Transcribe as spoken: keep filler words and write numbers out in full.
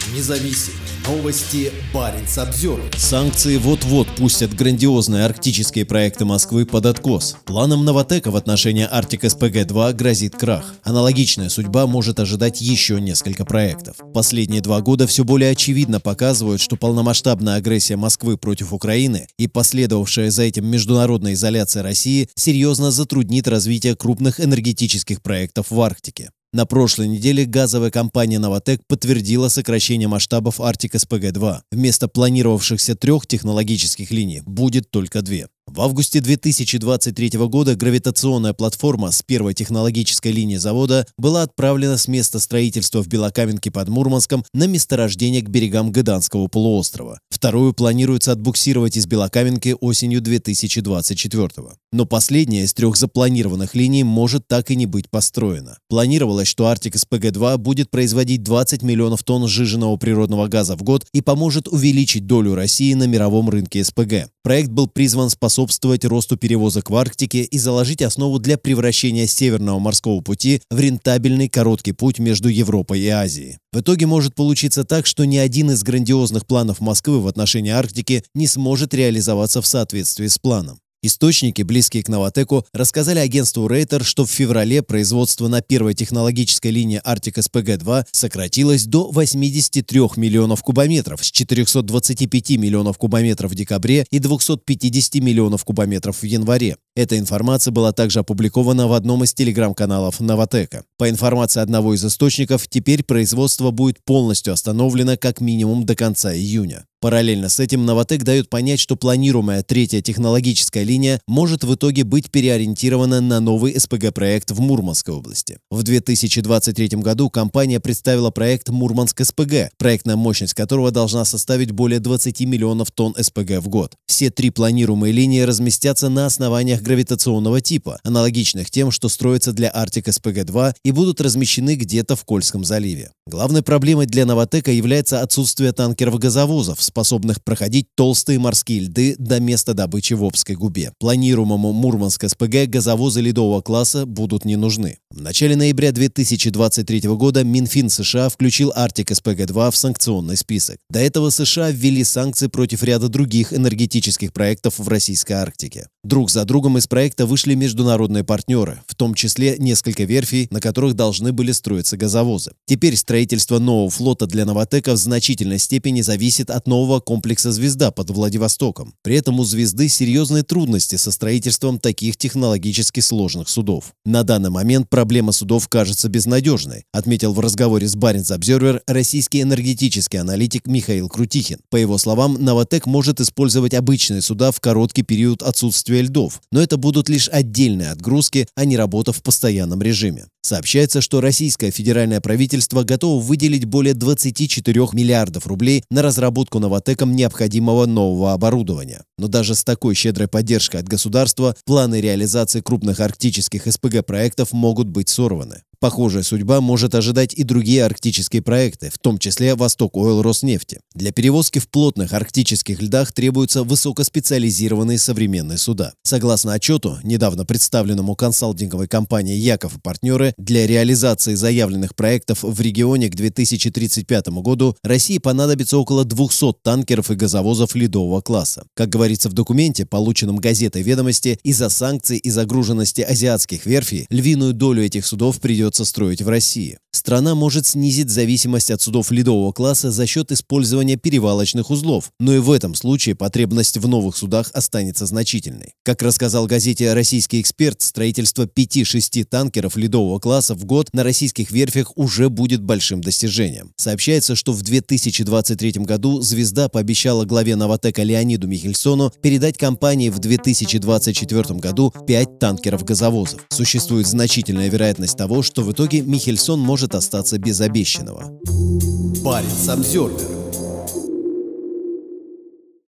независим. Новости Баренц-Обзервер. Санкции вот-вот пустят грандиозные арктические проекты Москвы под откос. Планам Новатэка в отношении Арктик эс пэ гэ два грозит крах. Аналогичная судьба может ожидать еще несколько проектов. Последние два года все более очевидно показывают, что полномасштабная агрессия Москвы против Украины и последовавшая за этим международная изоляция России серьезно затруднит развитие крупных энергетических проектов в Арктике. На прошлой неделе газовая компания «Новатэк» подтвердила сокращение масштабов Арктик эс пэ гэ два. Вместо планировавшихся трех технологических линий будет только две. В августе две тысячи двадцать третьего года гравитационная платформа с первой технологической линии завода была отправлена с места строительства в Белокаменке под Мурманском на месторождение к берегам Гыданского полуострова. Вторую планируется отбуксировать из Белокаменки осенью две тысячи двадцать четвёртого. Но последняя из трех запланированных линий может так и не быть построена. Планировалось, что Арктик эс пэ гэ два будет производить двадцать миллионов тонн сжиженного природного газа в год и поможет увеличить долю России на мировом рынке эс пэ гэ. Проект был призван способствовать способствовать росту перевозок в Арктике и заложить основу для превращения Северного морского пути в рентабельный короткий путь между Европой и Азией. В итоге может получиться так, что ни один из грандиозных планов Москвы в отношении Арктики не сможет реализоваться в соответствии с планом. Источники, близкие к Новатэку, рассказали агентству Рейтер, что в феврале производство на первой технологической линии Арктик эс пэ гэ два сократилось до восьмидесяти трёх миллионов кубометров с четырёхсот двадцати пяти миллионов кубометров в декабре и двухсот пятидесяти миллионов кубометров в январе. Эта информация была также опубликована в одном из телеграм-каналов Новатэка. По информации одного из источников, теперь производство будет полностью остановлено как минимум до конца июня. Параллельно с этим Новатэк дает понять, что планируемая третья технологическая линия может в итоге быть переориентирована на новый эс пэ гэ-проект в Мурманской области. В две тысячи двадцать третьем году компания представила проект Мурманск эс пэ гэ, проектная мощность которого должна составить более двадцати миллионов тонн эс пэ гэ в год. Все три планируемые линии разместятся на основаниях гравитационного типа, аналогичных тем, что строятся для Арктик эс пэ гэ два, и будут размещены где-то в Кольском заливе. Главной проблемой для Новатэка является отсутствие танкеров-газовозов, способных проходить толстые морские льды до места добычи в Обской губе. Планируемому Мурманск эс пэ гэ газовозы ледового класса будут не нужны. В начале ноября две тысячи двадцать третьего года Минфин США включил Арктик эс пэ гэ два в санкционный список. До этого США ввели санкции против ряда других энергетических проектов в российской Арктике. Друг за другом из проекта вышли международные партнеры, в том числе несколько верфей, на которых должны были строиться газовозы. Теперь строительство нового флота для Новатэка в значительной степени зависит от нового комплекса «Звезда» под Владивостоком. При этом у «Звезды» серьезные трудности со строительством таких технологически сложных судов. На данный момент проблема судов кажется безнадежной, отметил в разговоре с Баренц-Обзервер российский энергетический аналитик Михаил Крутихин. По его словам, Новатэк может использовать обычные суда в короткий период отсутствия льдов, но это будут лишь отдельные отгрузки, а не работа в постоянном режиме. Сообщается, что российское федеральное правительство готово выделить более двадцати четырёх миллиардов рублей на разработку Новатэком необходимого нового оборудования. Но даже с такой щедрой поддержкой от государства планы реализации крупных арктических эс пэ гэ-проектов могут быть сорваны. Похожая судьба может ожидать и другие арктические проекты, в том числе Восток Ойл Роснефти. Для перевозки в плотных арктических льдах требуются высокоспециализированные современные суда. Согласно отчету, недавно представленному консалтинговой компанией «Яков и партнеры», для реализации заявленных проектов в регионе к две тысячи тридцать пятому году России понадобится около двухсот танкеров и газовозов ледового класса. Как говорится в документе, полученном газетой «Ведомости», из-за санкций и загруженности азиатских верфей львиную долю этих судов придется строить в России. Страна может снизить зависимость от судов ледового класса за счет использования перевалочных узлов, но и в этом случае потребность в новых судах останется значительной. Как рассказал газете «Российский эксперт», строительство пяти-шести танкеров ледового класса в год на российских верфях уже будет большим достижением. Сообщается, что в две тысячи двадцать третьем году «Звезда» пообещала главе Новатэка Леониду Михельсону передать компании в две тысячи двадцать четвёртом году пять танкеров-газовозов. Существует значительная вероятность того, что в итоге Михельсон может остаться без обещанного. Баренц-Обзервер.